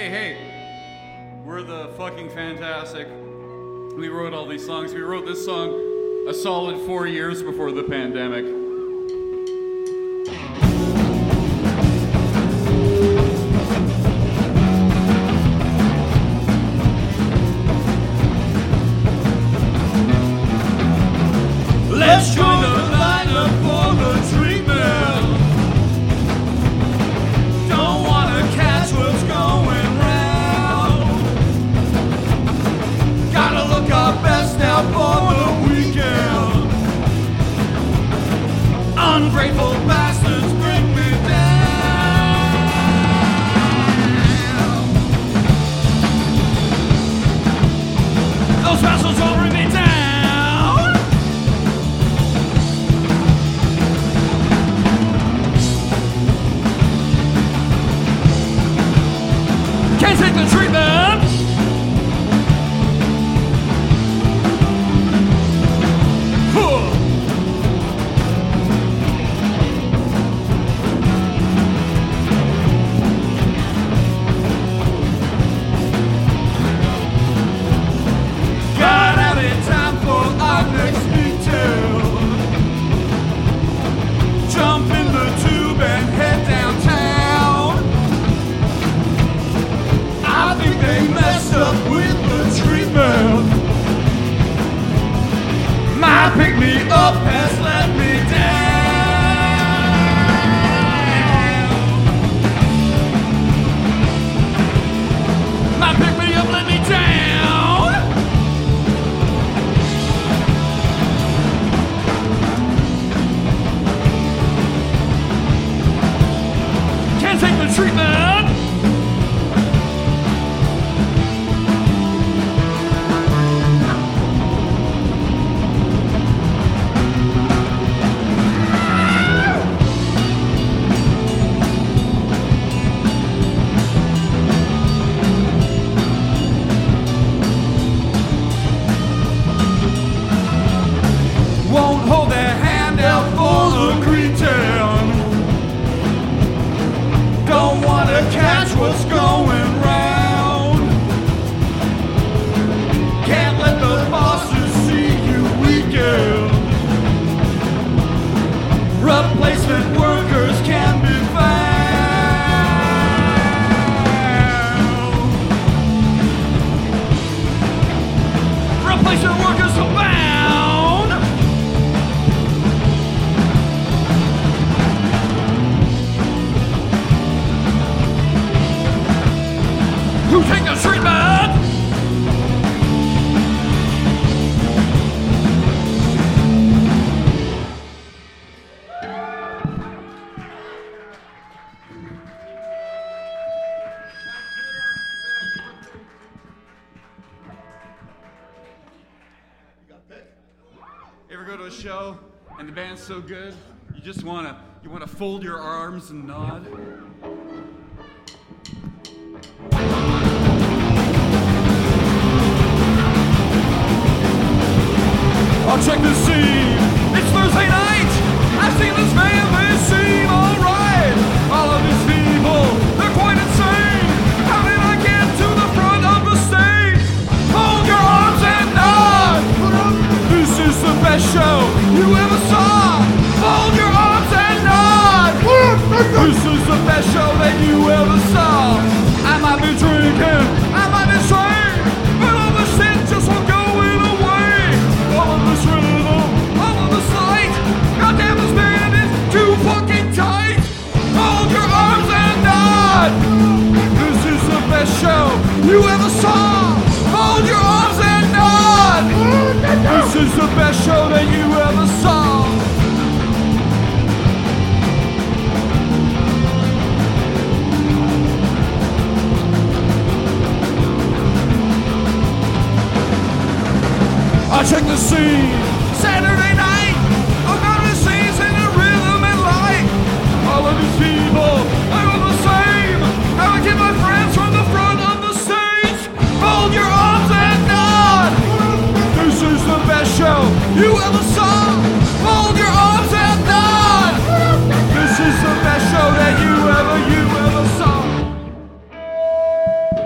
Hey, we're the fucking Fantastic. We wrote all these songs. We wrote this song a solid 4 years before the pandemic. Let's join the lineup for the treatment. Don't wanna catch what's going round. Gotta look our best out for the weekend. Ungrateful bastards bring me down. Those bastards will bring me down. Can't take the treatment. Got out in time for our next meeting. Jump in the tube and head downtown. I think they messed up with the treatment. My pick-me-up has let me down. My pick-me-up let me down. Can't take the treatment. Won't hold their hand out for the greeting. Don't wanna catch what's going round. Can't let the bosses see you weaken. Replacement workers can be found. Replacement workers are found. Who take the treatment? You ever go to a show and the band's so good, you just wanna fold your arms and nod? I'll check the scene. It's Thursday night. I've seen this band, they seem alright. All of these people, they're quite insane. How did I get to the front of the stage? Hold your arms and nod. This is the best show you ever saw. Hold your arms and nod. This is the best show that you ever saw. I might be drinking, I might be straight, but all the shit just won't go away. All of this rhythm, all of this light. Goddamn, this band is too fucking tight. Hold your arms and nod. This is the best show you ever saw. Hold your arms and nod. This is the best show that you ever saw. I check the scene. Saturday night, I'm gonna scenes in the rhythm and light. All of these people are all the same. Now I get my friends from the front of the stage. Hold your arms and nod. This is the best show you ever saw. Hold your arms and nod. This is the best show that you ever saw.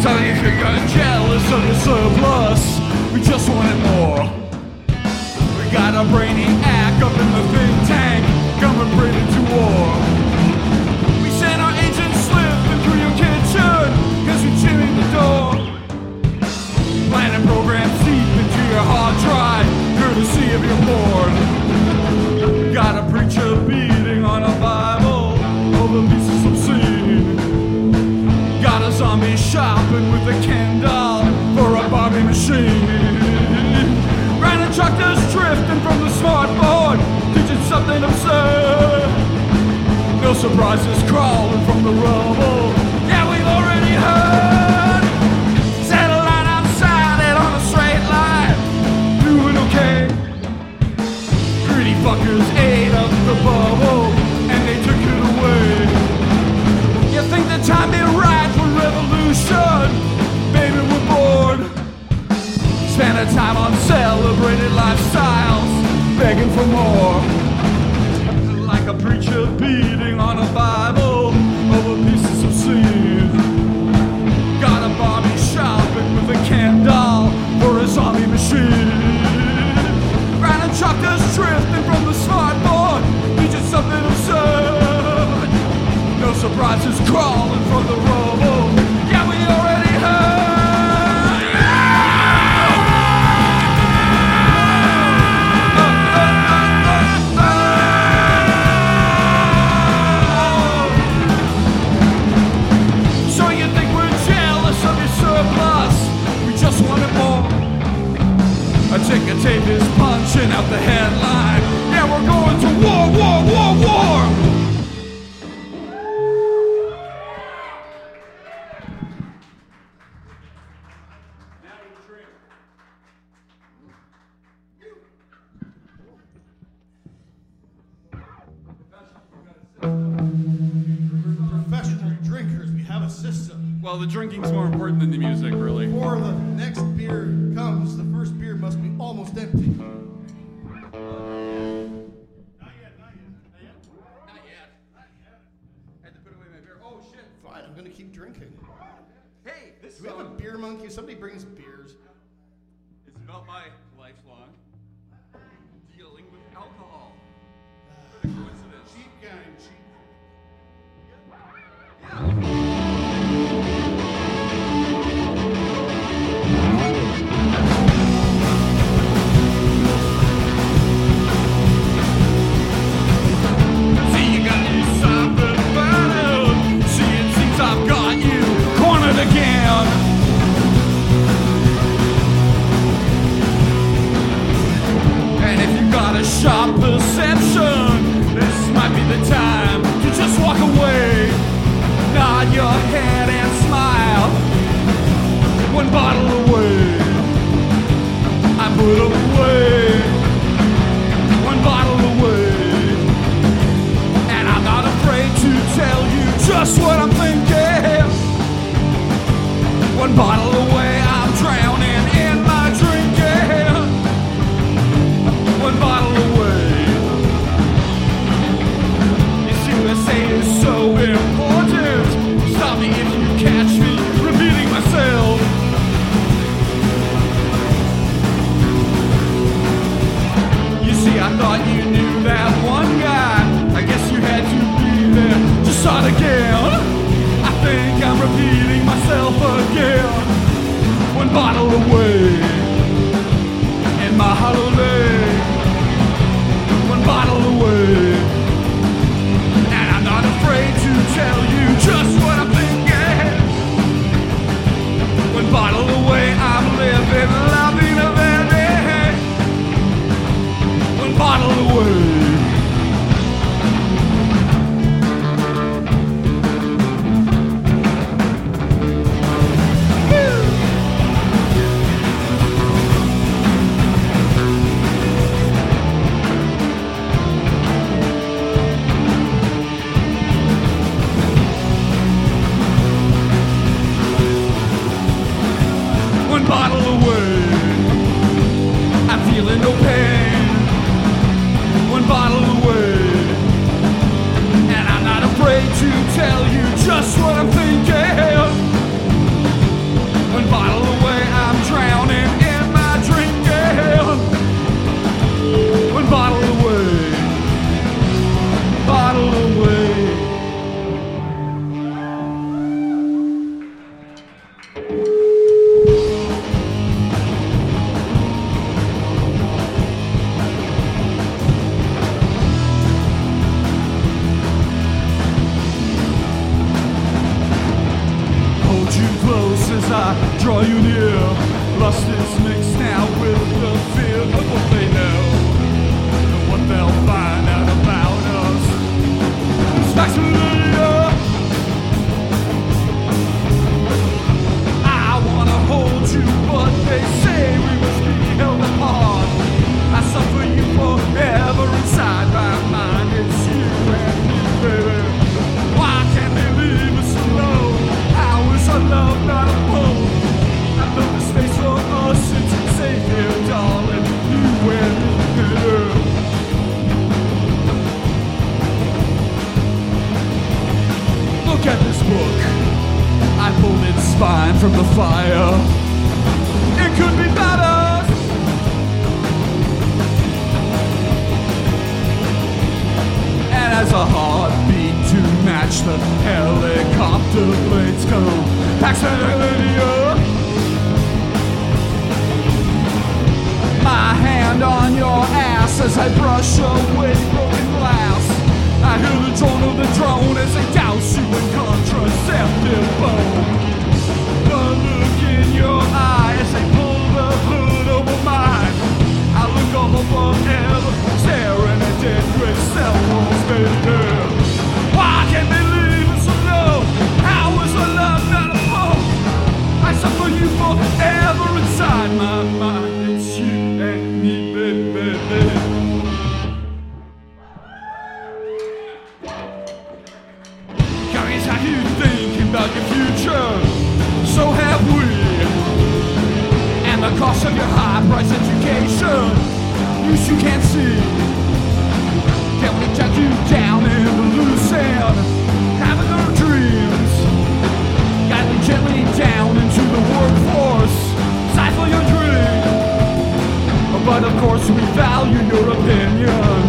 So if you're getting jealous of your surplus, we just wanted more. We got a brainiac up in the think tank, coming ready to war. We sent our agent slipping through your kitchen, cause we chimneyed the door. Planning programs deep into your hard drive, courtesy of your board. Got a preacher beating on a Bible over pieces of sin. Got a zombie shopping with a Ken doll for a Barbie machine. Random truckers drifting from the smartboard, teaching something absurd. No surprises crawling from the rubble, yeah, we've already heard. Satellite outside and on a straight line, doing okay. Greedy fuckers ate up the bubble and they took it away. You think the time be right for revolution? Baby, we're bored. Spend our time on celebrated lifestyles, begging for more. Like a preacher beating on a Bible over pieces of sin. Got a Barbie shopping with a Ken doll for a zombie machine. Random truckers drifting from the smartboard, teaching something absurd. No surprises crawling from the rubble, yeah, we already heard. So you think we're jealous of your surplus? We just wanted more. A ticker tape is punching out the headline. Yeah, we're going to war, war, war, war. Professional drinkers, we have a system. Well, the drinking's more important than the music, really. Before the next beer comes, the first beer must be almost empty. Not yet. Had to put away my beer. Oh, shit. Fine, I'm gonna keep drinking. Hey, this Do we have a beer monkey? Somebody brings beers. It's about my lifelong dealing with alcohol. What a coincidence. Cheap guy, cheap. See, you got me something better. See, it seems I've got you cornered again. And if you got a sharp perception, this might be the time to just walk away. Nod your head and smile. One bottle away, I put them away. One bottle away, and I'm not afraid to tell you just what I'm thinking. One bottle away, I'm drowning in my drinking. One bottle away. You see, USA is so important. Stop me if you catch me repeating myself. You see, I thought you knew that one guy. I guess you had to be there to start again. I think I'm repeating myself again. One bottle away in my holiday. One bottle away, and I'm not afraid to tell you just what I'm thinking. One bottle away, I'm living la vida verde. One bottle away. One bottle away, I'm feeling no pain. One bottle away, and I'm not afraid to tell you just what I'm thinking. you close as I draw you near. Lust is mixed now with the fear of what they know, and what they'll find out about us. It's back to Lydia. I wanna hold you, but they say we must be held apart. I suffer you forever inside my mind. It's you and me, baby. Why can't they leave us alone? How is our love not a home? I built the space for us, it's safe here, darling. You and me, girl. Look at this book. I pulled its spine from the fire. It could be better. And as a heartbeat to match the helicopter blades come, Paxton and Lydia. My hand on your ass as I brush away broken glass. I hear the drone of the drone as they douse you in contraceptive foam. The look in your eye as they pull the hood over mine. I look all forever, staring at dead gray cell walls, baby. Why can't they leave us alone? How is our love not a home? I suffer you forever inside my mind. It's you and me, baby. Guys, how you thinking about your future? So have we. And the cost of your high-priced education, you can't see. Can we judge you down in the loose end, having our dreams? Guide me gently down into the workforce, stifle your dream. But of course we value your opinion.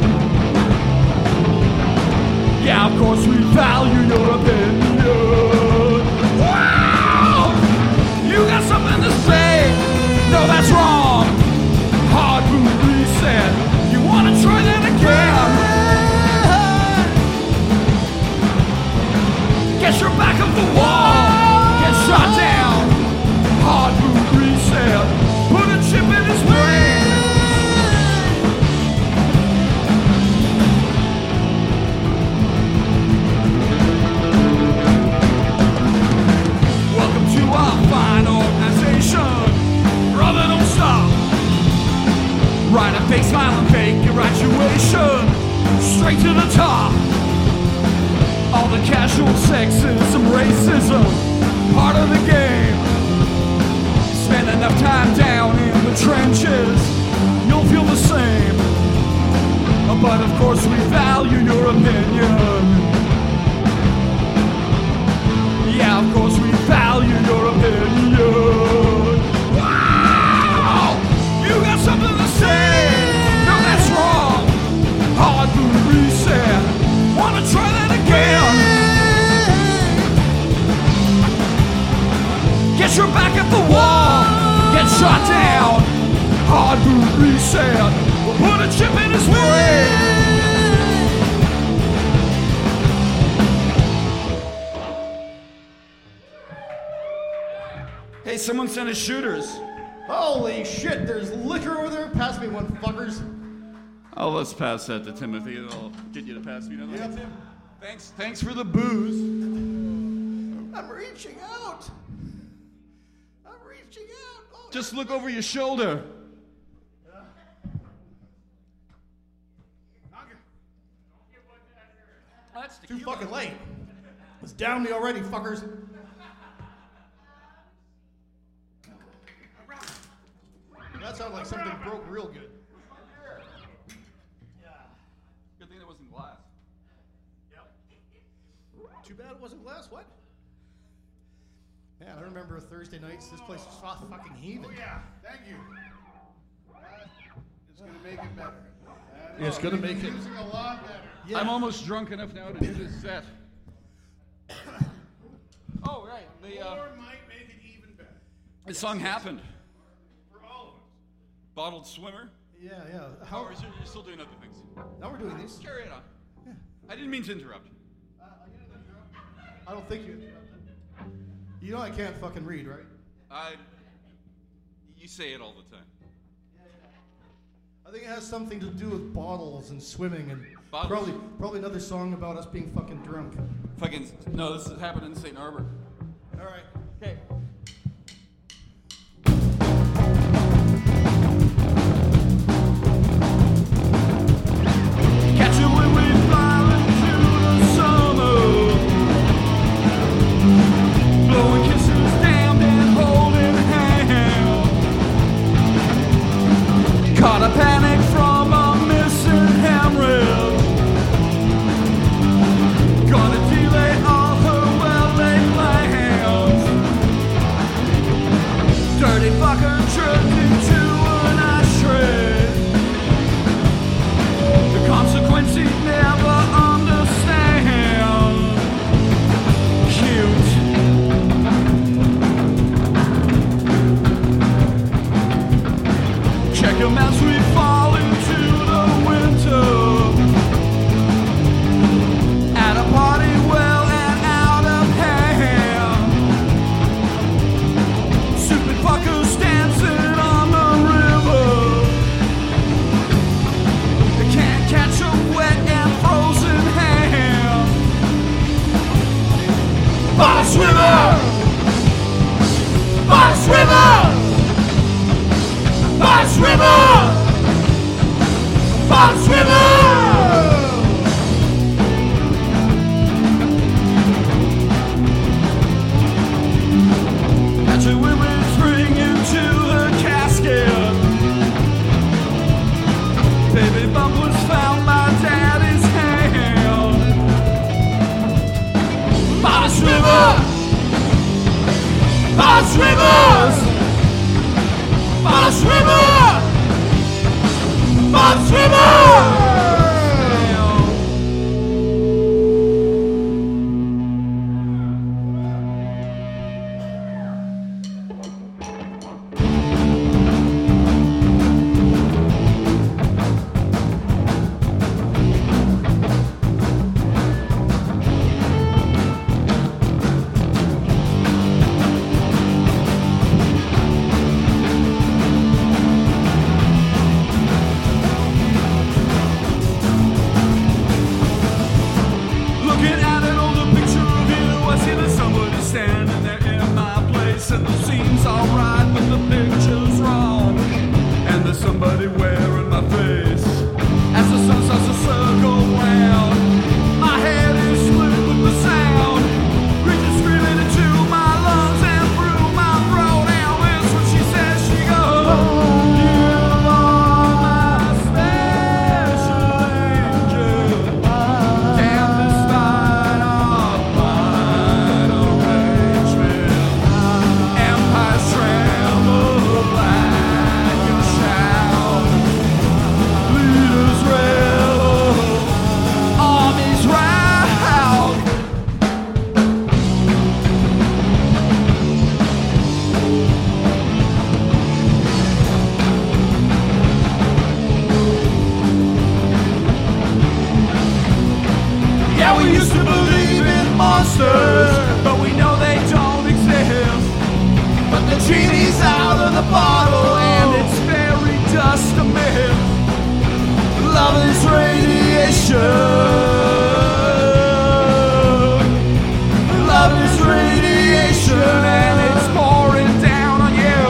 Yeah, of course we value your opinion. Wow! You got something to say? No, that's wrong. Hard boot reset. You wanna try that again? Get your back up the wall. Get shot down. Hard boot reset. Put a chip in his brain. Welcome to our fine organization. Brother, don't stop. Write a fake smile and fake graduation. Straight to the top. All the casual sexism, racism, part of the game. Spend enough time down in the trenches, you'll feel the same. But of course we value your opinion. Yeah, of course we value your opinion. Wow! You got something to say? No, that's wrong. Hard boot reset. Wanna try that again? Get your back at the wall. Get shot down. Hard boot reset. We'll put a chip in his brain. Hey, someone sent us shooters. Holy shit, there's liquor over there. Pass me one, fuckers. Oh, let's pass that to Timothy. I'll get you to pass me another. Yeah, Tim. Thanks for the booze. I'm reaching out. I'm reaching out. Oh, Just look over your shoulder. That's too fucking late. It's down me already, fuckers. That sounded like something broke real good. Good thing that wasn't glass. Too bad it wasn't glass. What? Man, I remember Thursday nights. This place was fucking heaving. Oh yeah, thank you. It's gonna make it better. It's gonna make it. Music a lot better. Yeah. I'm almost drunk enough now to do this set. Oh, right. Or might make it even better The song happened. for all of us. Bottled Swimmer. Yeah. How are you still doing other things? Now we're doing these. Carry it on. I didn't mean to interrupt. I don't think you. You know I can't fucking read, right? You say it all the time. I think it has something to do with bottles and swimming and Bottles? probably another song about us being fucking drunk. No, this is happening in St. Norbert. All right. Okay. Catch you when we fly into the summer, blowing kisses down and holding hands. Caught a panic from a missing handrail. Gonna delay all her well-laid plans. Dirty fucker turned into an ashtray. The consequence he never understand. Cute. Check him as we fall into the winter. At a party well and out of hand. Stupid fuckers dancing on the river. They can't catch a wet and frozen hand. Boss River! Boss River! Boss River! Boss River! Catch a women spring into the casket. Baby bump was found by daddy's hand. Boss River! Boss Rivers! Boss River! Boss River! Looking at an older picture of you, I see there's somebody standing there in my place. And the scene's alright, but the picture's wrong. And there's somebody wearing my face. As the sun starts to circle round, my head is split with the sound. Reaching screaming into my lungs and through my throat. And that's what she says, she goes, you are my special angel. Damn the spine of mine arrangement. Empires tremble like a shout. Leaders rebel, armies rout. Yeah, we used to believe in monsters, but we know they don't exist. But the genie's out of the bottle, and it's fairy dust a myth. Love is radiation. Love is radiation, and it's pouring down on you.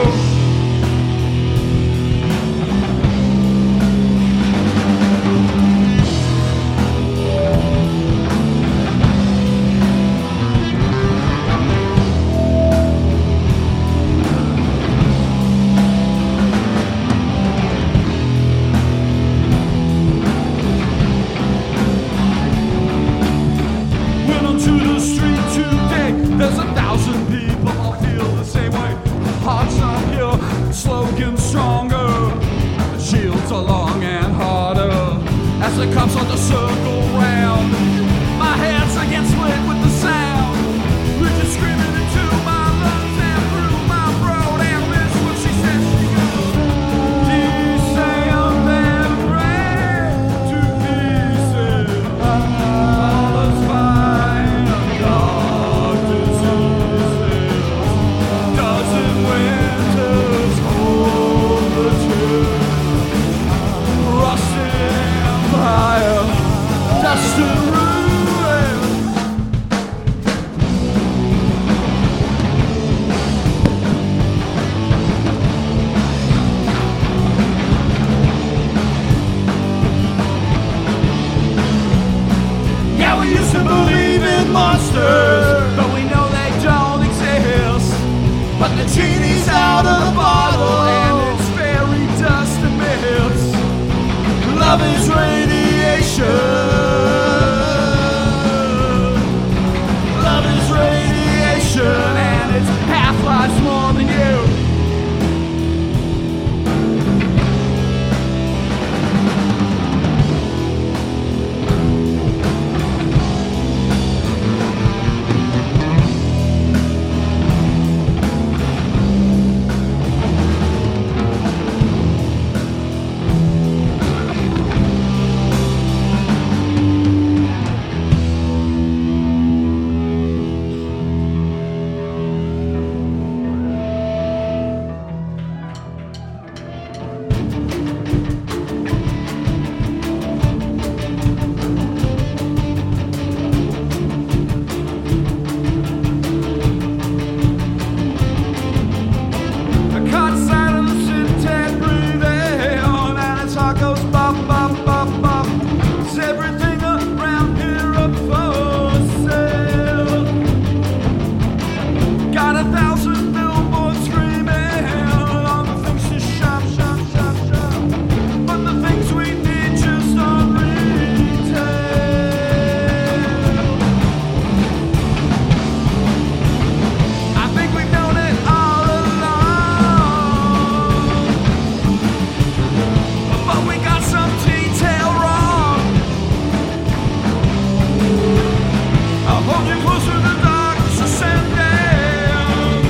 hold you closer to the darkness ascending.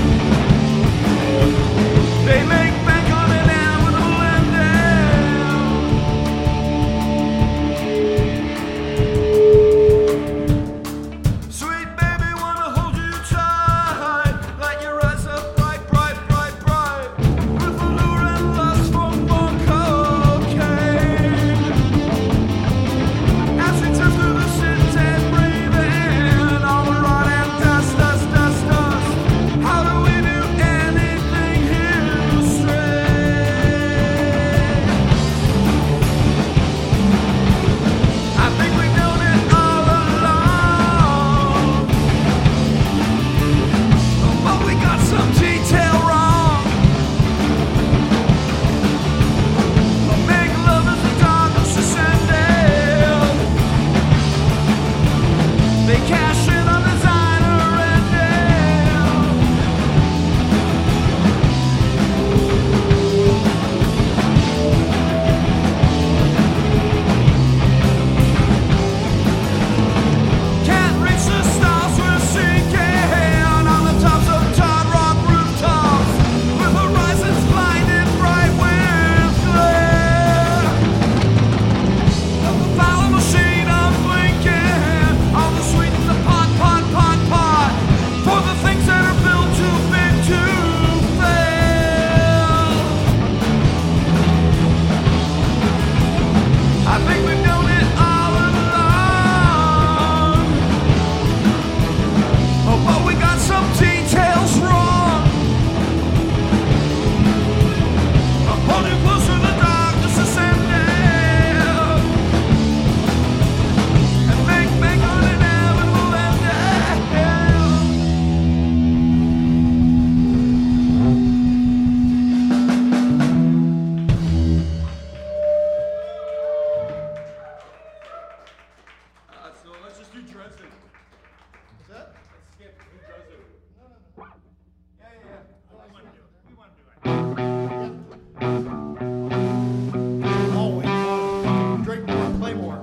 They make bank on it now with a blending. Sweet baby, wanna hold you tight, light your eyes up bright, bright, bright, bright, with the lure and lust from more cocaine. As we drift through the city, breathing all the rot and dust, dust, dust, dust. How do we do anything here straight? I think we've known it all along, but we got some detail wrong. Make love as the darkness ascending. They cash in on designer ending. Can't reach the stars, we're sinking on the tops of Todd Rock rooftops, with horizons blinded bright with glare. Of the foul machine I'm blinking, all the sweet in the pot, pot, pot, pot, for the things that are built too big to fail. I think we've known it all along, but we got some details wrong. I'm holding close to the darkness ascending, and make on it now and we'll end it. So let's just do Dresden. Is that? Let's skip Dresden. Yeah. We want to do it. Always. Drink more, play more.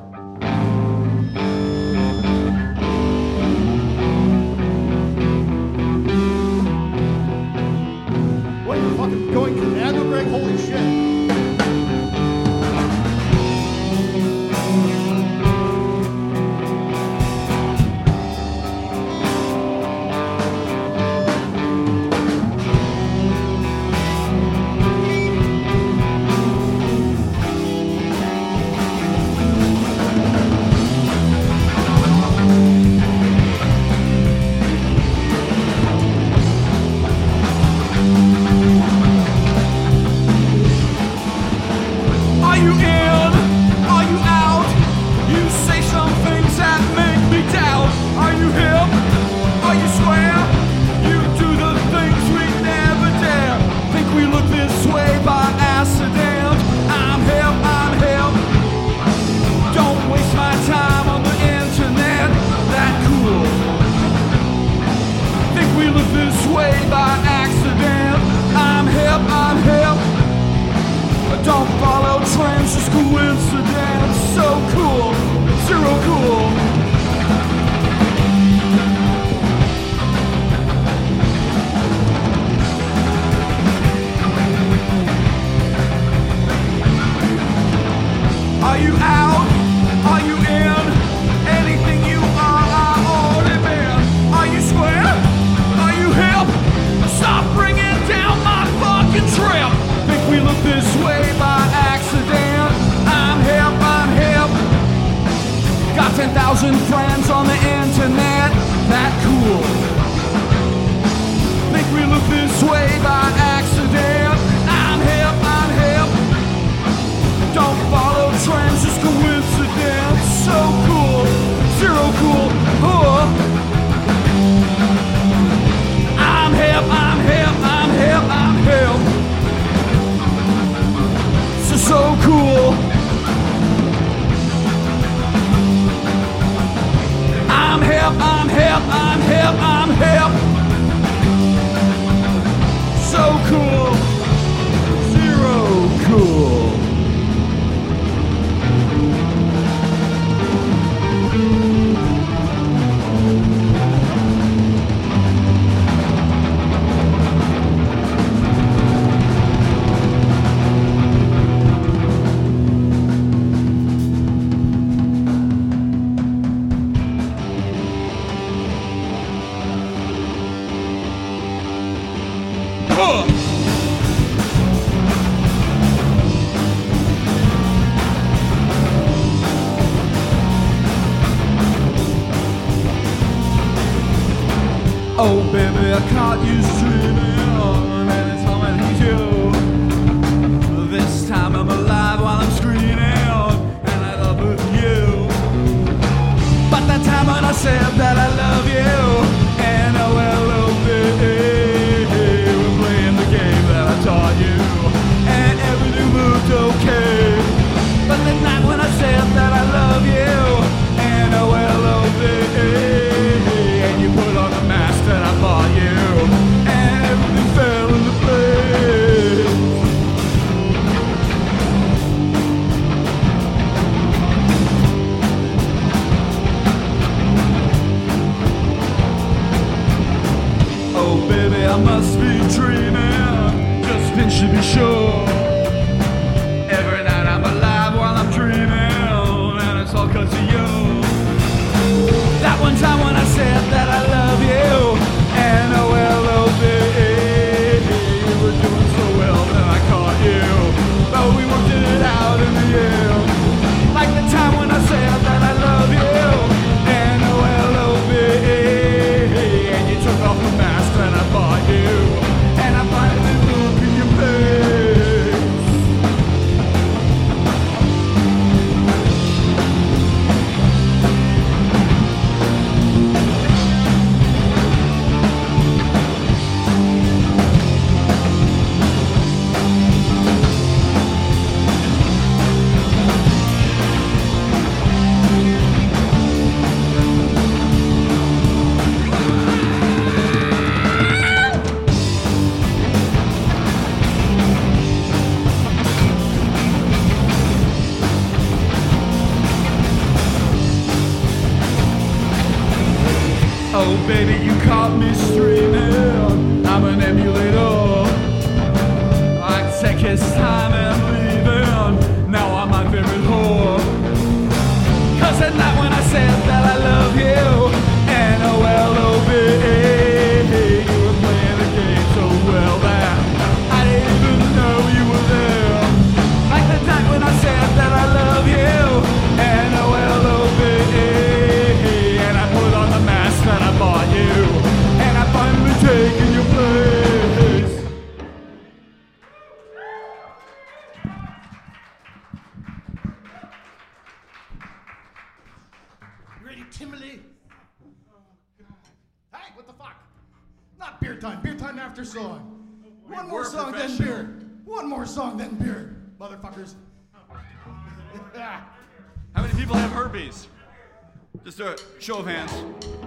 What are you fucking going to Nano Greg? Holy shit. Are you in? Are you out? You say some things that make me doubt. Are you hip? Are you square? You do the things we never dare. Think we look this way by accident. I'm hip, I'm hip. Don't waste my time on the internet. That cool. Think we look this way by accident. I'm hip, I'm hip. Don't follow trends, just coincidence. So cool, zero cool. Are you out? Are you in? Anything you are, I've already been. Are you square? Are you hip? Stop bringing down my fucking trip. Think we look this way by accident. I'm hip, I'm hip. Got 10,000 friends on the internet. That cool. Think we look this way by accident. I'm hip, I'm hip. Don't follow trends, just coincidence. So cool, zero cool. I'm hip, I'm hip, I'm hip, I'm hip. So cool. I'm hip, I'm hip, I'm hip, I'm hip. So cool. Zero cool. Oh baby, I caught you streaming, and it's all I need you. This time I'm alive while I'm screaming, and I love with you. But that time when I said that I love you, and we're playing the game that I taught you, and everything moved okay. But the night when I said that I love you, and and you put on the mask that I bought you, and everything fell into place. Oh baby, I must be dreaming, just pinch to be sure. Every night I'm alive while I'm dreaming, and it's all 'cause of you. That one time when I said that I love you, and you were doing so well that I caught you, but we worked it out in the end. Like the time when I said that I love you, and and you took off the mask that I bought you, and I finally look in your face. Oh baby, you caught me streaming, I'm an emulator. I take his time and leaving, now I'm my favorite whore. 'Cause at night when I said that I love you, and you were playing the game so well that I didn't even know you were there. Like the night when I said that I love you, and and I put on the mask that I bought you, and I finally taken your place. You ready, Timothy? Hey, what the fuck? Not beer time. Beer time after song. One more song, then beer. One more song, then beer. Motherfuckers. How many people have herpes? Just a show of hands.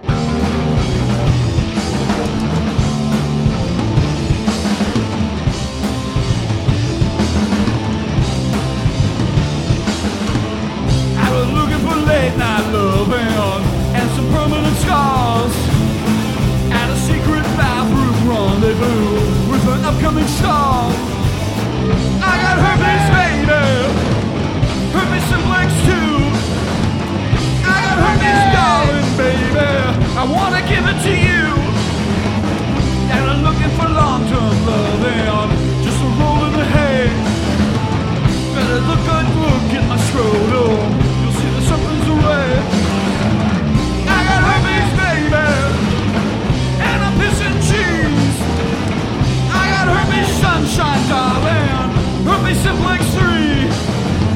I was looking for late night loving and some permanent scars at a secret bathroom rendezvous with an upcoming star. I got herpes, baby. Herpes simplex too. I got herpes, darling, baby. I wanna give it to you. And I'm looking for long-term loving, just a roll in the hay. Better look at my scrotum. You'll see that something's red. I got herpes, baby, and I'm pissing cheese. I got herpes, sunshine, darling. Herpes simplex 3.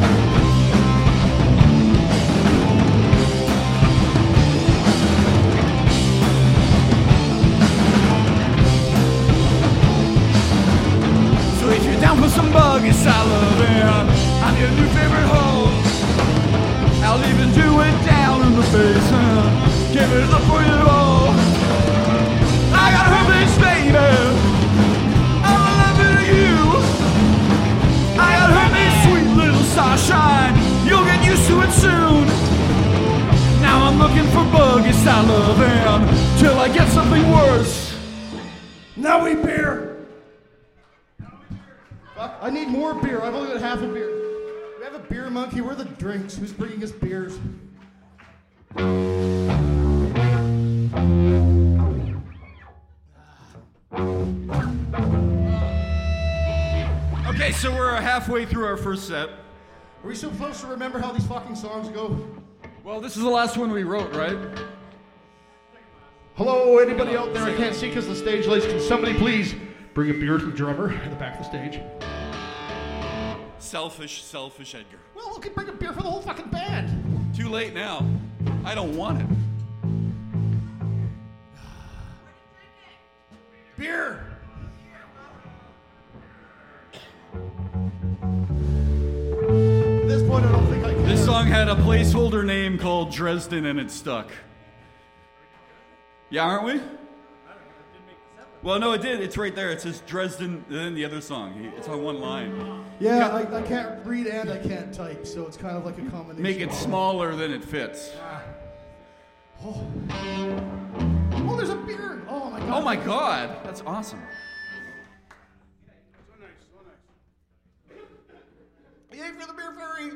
So if you're down for some buggy salivin', I'm your new favorite hole. I'll even do it down in the basin. Give it up for you all. I got herpes, baby. I'm loving you. I got herpes, sweet little starshine. You'll get used to it soon. Now I'm looking for buggy salivin' till I get something worse. Now we beer. Fuck, I need more beer. I've only got half a beer. We have a beer monkey. Where are the drinks? Who's bringing us beers? Okay, so we're halfway through our first set. Are we supposed to remember how these fucking songs go? Well, this is the last one we wrote, right? Hello, anybody out there? I can't see because the stage lights. Can somebody please bring a beer to the drummer in the back of the stage? Selfish Edgar. Well, we can bring a beer for the whole fucking band. Too late now. I don't want it. Beer! At this point, I don't think I can. This song had a placeholder name called Dresden and it stuck. Yeah, aren't we? Well, no, it did. It's right there. It says Dresden, and then the other song. It's on one line. Yeah, I can't read and I can't type, so it's kind of like a combination. Make it smaller than it fits. Oh, there's a beer! Oh my god! Oh my god! That's awesome. So nice. Yay for the beer fairy!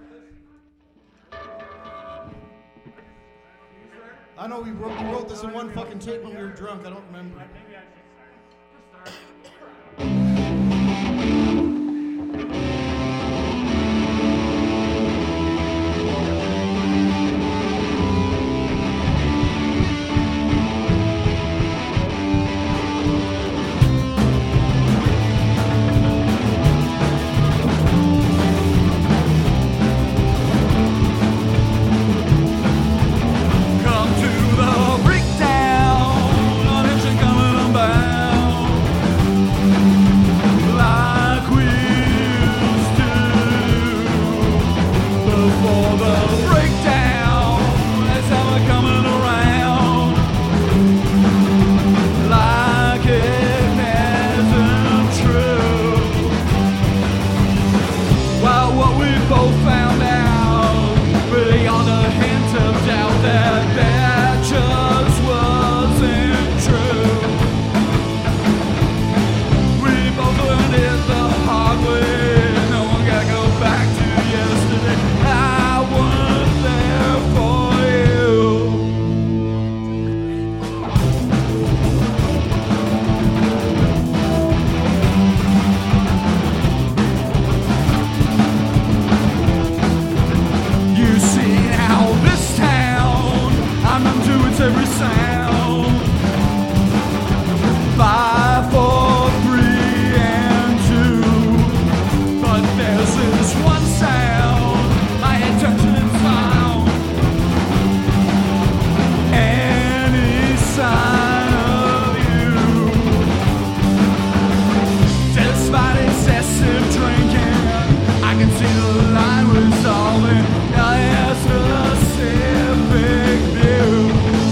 I know we wrote this in one fucking take when we were drunk. I don't remember. Come to the breakdown on engine coming unbound, like we used to before the breakdown. That's how we're coming around, like it isn't true. While what we both found out, beyond a hint of doubt, that just wasn't true. We both learned it the hard way. No one gotta go back to yesterday. I was there for you. You see now this town, I'm numb to its every sound. 5, 4, 3, and 2. But there's this one sound my head turns to its sound. Any sign of you, despite excessive drinking, I can see the line resolving. A specific view.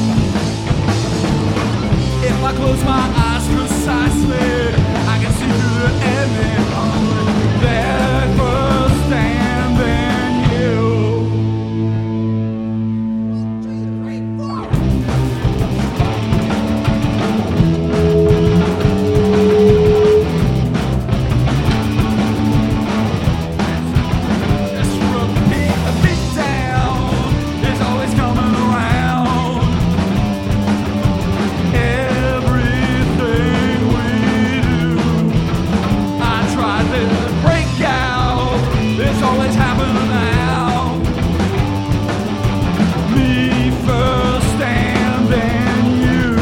If I close my eyes precisely, I can see through the ending only that first and then you. Just repeat the beat down. It's always coming around. Everything we do, I try to break out. It's always happening now. Me first and then you.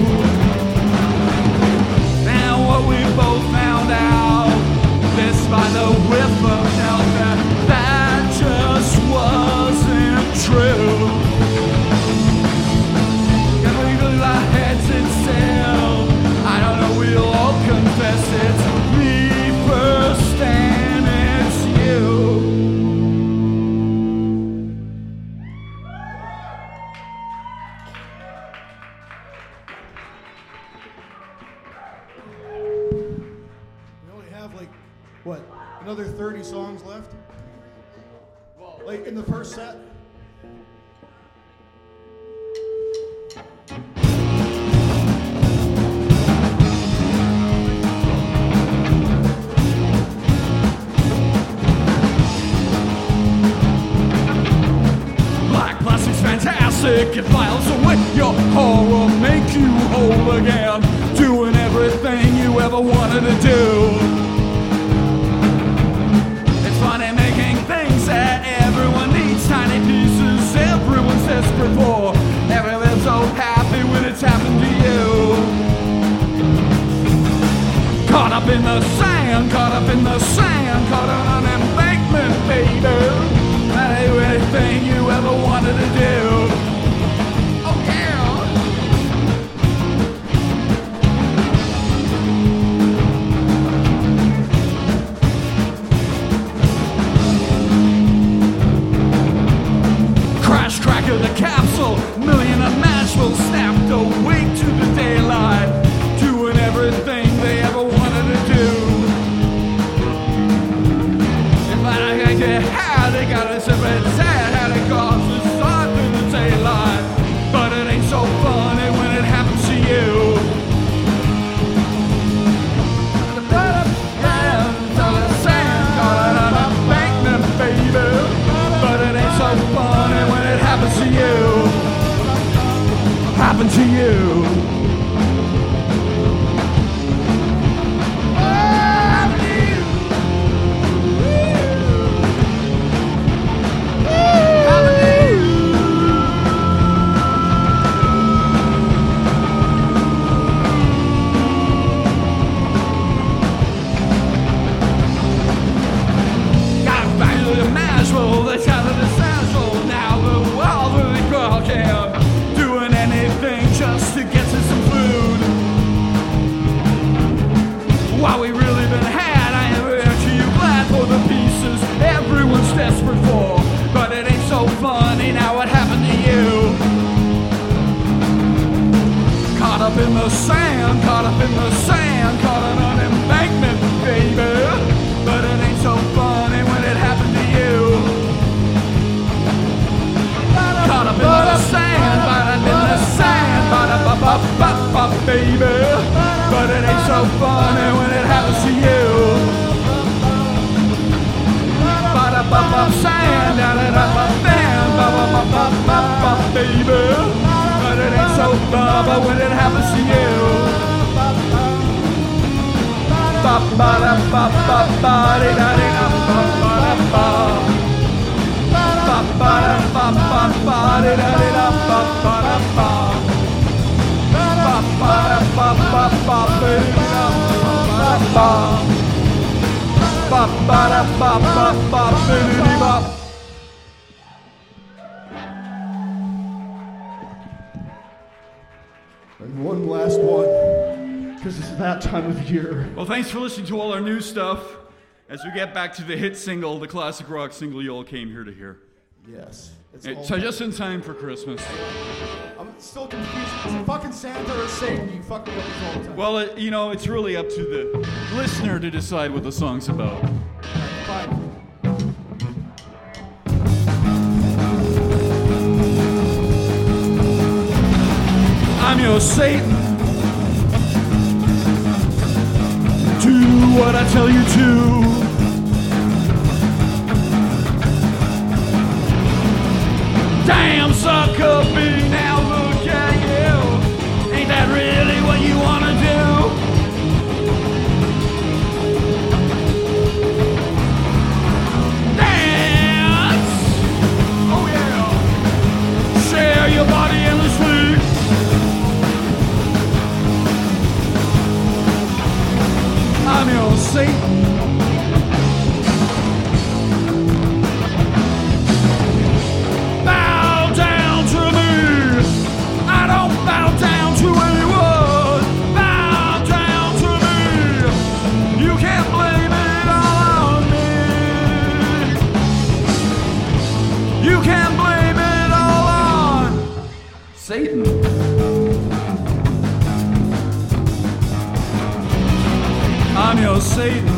Now what we both found out, despite the whiff of doubt, that just wasn't true. Can we lose our heads itself? I don't know, we'll all confess it's me first and it's you. We only have like, what, another 30 songs left? Like in the first set? Black plastic's fantastic, it files away your horror, make you whole again, doing everything you ever wanted to do. It's funny making things that everyone needs, tiny in the sand, caught up in the sand, caught on an embankment, baby. That ain't anything you ever wanted to do. Oh yeah. Crash, crack of the capsule, million of Nashville snapped awake to the daylight, doing everything they ever wanted to do. If I get high, they got us a red sad, had it cause to start through the daylight. But it ain't so funny when it happens to you. Baby, but it ain't so funny when it happens to you. Happen to you. They shouted a sassel. Now the world really girl can doing anything just to get to some food. While we really been had, I am actually glad for the pieces everyone's desperate for. But it ain't so funny now what happened to you. Caught up in the sand, caught up in the sand, caught on an embankment, baby. But it ain't so funny when it happened to you. Caught up in the sand, caught up in the sand, ba-da-ba-ba-ba-ba, baby. But it ain't so funny when it happens to you. Ba-da-ba-ba sand, da-da-da-ba-bam, ba-ba-ba-ba-ba, baby. But it ain't so baba when it happens to you. Ba-ba-da-ba-ba-ba-da-da-da-ba-ba-da-ba. And one last one, because it's that time of year. Well, thanks for listening to all our new stuff. As we get back to the hit single, the classic rock single you all came here to hear. Yes. So just in time for Christmas. I'm still confused. Is it fucking Santa or Satan? You fuck me up this all the time. Well, it's really up to the listener to decide what the song's about. Fine. I'm your Satan. Do what I tell you to. Damn sucker bee, now look at you. Ain't that really what you wanna do? Dance! Oh yeah! Share your body endlessly. I'm your Satan. Satan. I'm your Satan.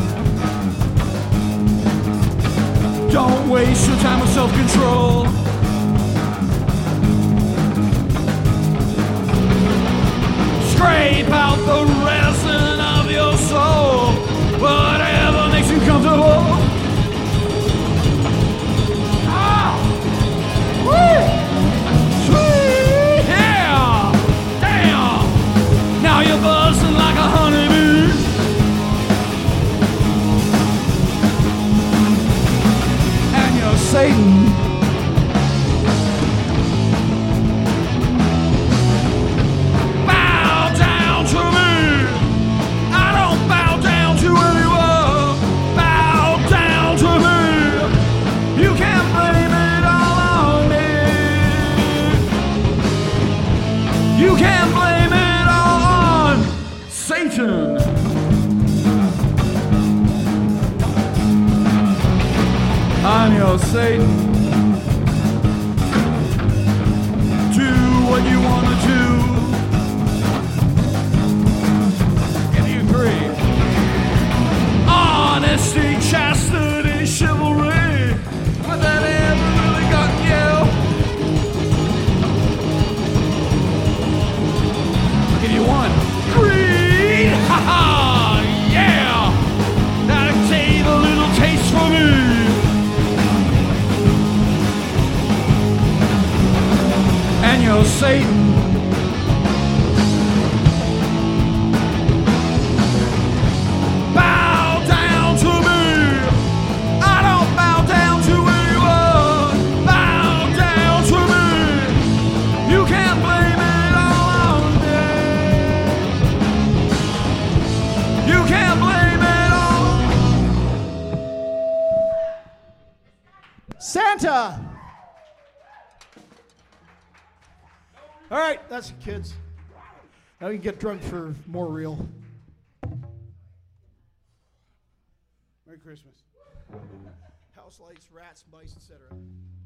Don't waste your time with self-control. Scrape out the resin of your soul. Whatever makes you comfortable. Ah! Woo! Now you're buzzing like a honeybee. And you're Satan. Bow down to me. I don't bow down to Satan. I'm your Satan. Do what you want to do. Give you three. Honesty, chastity, chivalry. But that ever really got you. I'll give you one. Greed. Ha ha. Yeah. Now take a little taste for me. And you're Satan. Bow down to me. I don't bow down to anyone. Bow down to me. You can't blame it all on me. You can't blame it all on Santa! All right, that's it, kids. Now we can get drunk for more real. Merry Christmas. House lights, rats, mice, etc.